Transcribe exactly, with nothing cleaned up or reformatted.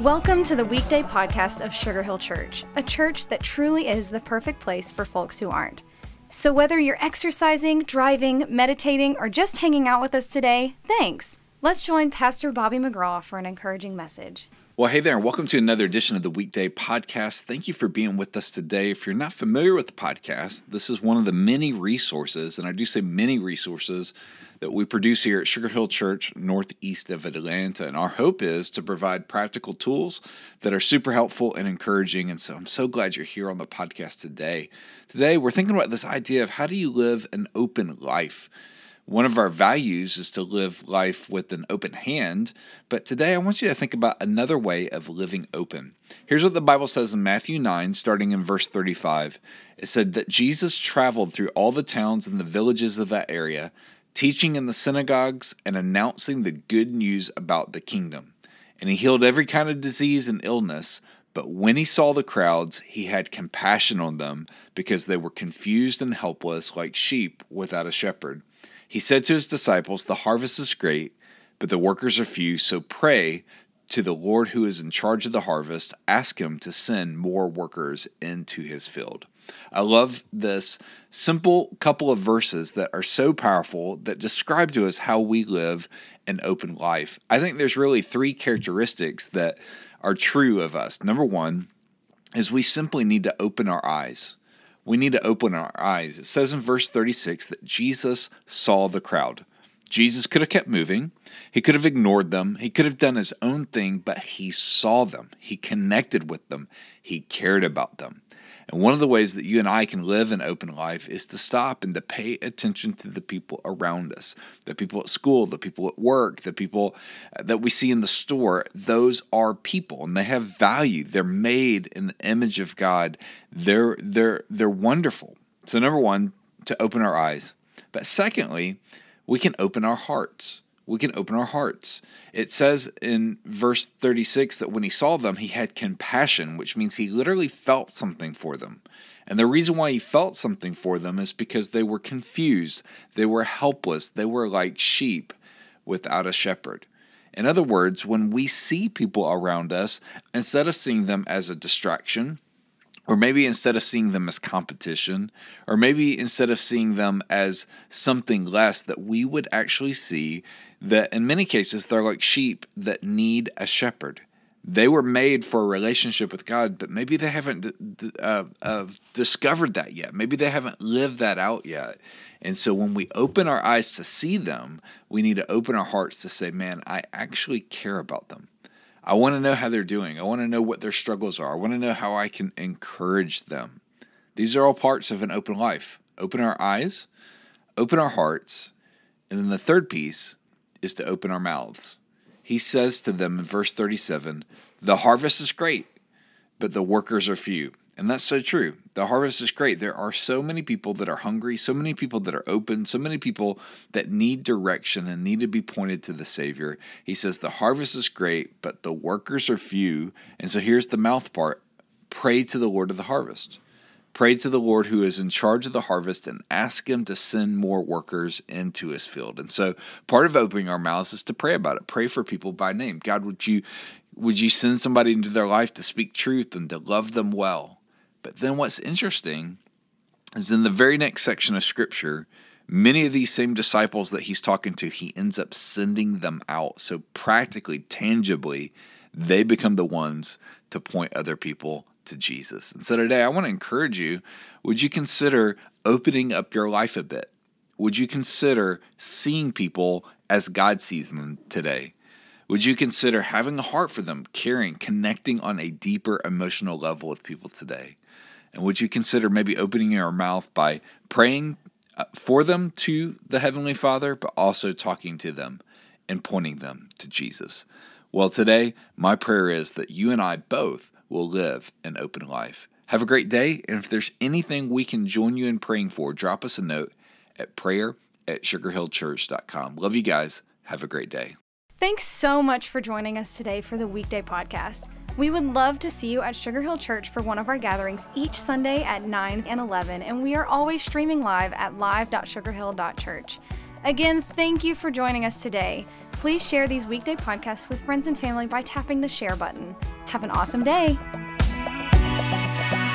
Welcome to the weekday podcast of Sugar Hill Church, a church that truly is the perfect place for folks who aren't. So whether you're exercising, driving, meditating, or just hanging out with us today, thanks. Let's join Pastor Bobby McGraw for an encouraging message. Well, hey there, and welcome to another edition of the Weekday Podcast. Thank you for being with us today. If you're not familiar with the podcast, this is one of the many resources, and I do say many resources, that we produce here at Sugar Hill Church, northeast of Atlanta. And our hope is to provide practical tools that are super helpful and encouraging. And so I'm so glad you're here on the podcast today. Today, we're thinking about this idea of how do you live an open life? One of our values is to live life with an open hand, but today I want you to think about another way of living open. Here's what the Bible says in Matthew nine, starting in verse thirty-five. It said that Jesus traveled through all the towns and the villages of that area, teaching in the synagogues and announcing the good news about the kingdom. And he healed every kind of disease and illness, but when he saw the crowds, he had compassion on them because they were confused and helpless like sheep without a shepherd. He said to his disciples, "The harvest is great, but the workers are few, so pray to the Lord who is in charge of the harvest. Ask him to send more workers into his field." I love this simple couple of verses that are so powerful that describe to us how we live an open life. I think there's really three characteristics that are true of us. Number one is we simply need to open our eyes. We need to open our eyes. It says in verse thirty-six that Jesus saw the crowd. Jesus could have kept moving. He could have ignored them. He could have done his own thing, but he saw them. He connected with them. He cared about them. And one of the ways that you and I can live an open life is to stop and to pay attention to the people around us, the people at school, the people at work, the people that we see in the store. Those are people, and they have value. They're made in the image of God. They're they're they're wonderful. So number one, to open our eyes. But secondly, we can open our hearts. We can open our hearts. It says in verse thirty-six that when he saw them, he had compassion, which means he literally felt something for them. And the reason why he felt something for them is because they were confused. They were helpless. They were like sheep without a shepherd. In other words, when we see people around us, instead of seeing them as a distraction, or maybe instead of seeing them as competition, or maybe instead of seeing them as something less, that we would actually see that in many cases they're like sheep that need a shepherd. They were made for a relationship with God, but maybe they haven't uh, uh, discovered that yet. Maybe they haven't lived that out yet. And so when we open our eyes to see them, we need to open our hearts to say, man, I actually care about them. I want to know how they're doing. I want to know what their struggles are. I want to know how I can encourage them. These are all parts of an open life. Open our eyes, open our hearts, and then the third piece is to open our mouths. He says to them in verse thirty-seven, "The harvest is great, but the workers are few." And that's so true. The harvest is great. There are so many people that are hungry, so many people that are open, so many people that need direction and need to be pointed to the Savior. He says the harvest is great, but the workers are few. And so here's the mouth part. Pray to the Lord of the harvest. Pray to the Lord who is in charge of the harvest and ask him to send more workers into his field. And so part of opening our mouths is to pray about it. Pray for people by name. God, would you, would you send somebody into their life to speak truth and to love them well? But then what's interesting is in the very next section of Scripture, many of these same disciples that he's talking to, he ends up sending them out. So practically, tangibly, they become the ones to point other people to Jesus. And so today I want to encourage you, would you consider opening up your life a bit? Would you consider seeing people as God sees them today? Would you consider having a heart for them, caring, connecting on a deeper emotional level with people today? And would you consider maybe opening your mouth by praying for them to the Heavenly Father, but also talking to them and pointing them to Jesus? Well, today, my prayer is that you and I both will live an open life. Have a great day, and if there's anything we can join you in praying for, drop us a note at prayer at sugar hill church dot com. Love you guys. Have a great day. Thanks so much for joining us today for the weekday podcast. We would love to see you at Sugar Hill Church for one of our gatherings each Sunday at nine and eleven, and we are always streaming live at live dot sugar hill dot church. Again, thank you for joining us today. Please share these weekday podcasts with friends and family by tapping the share button. Have an awesome day.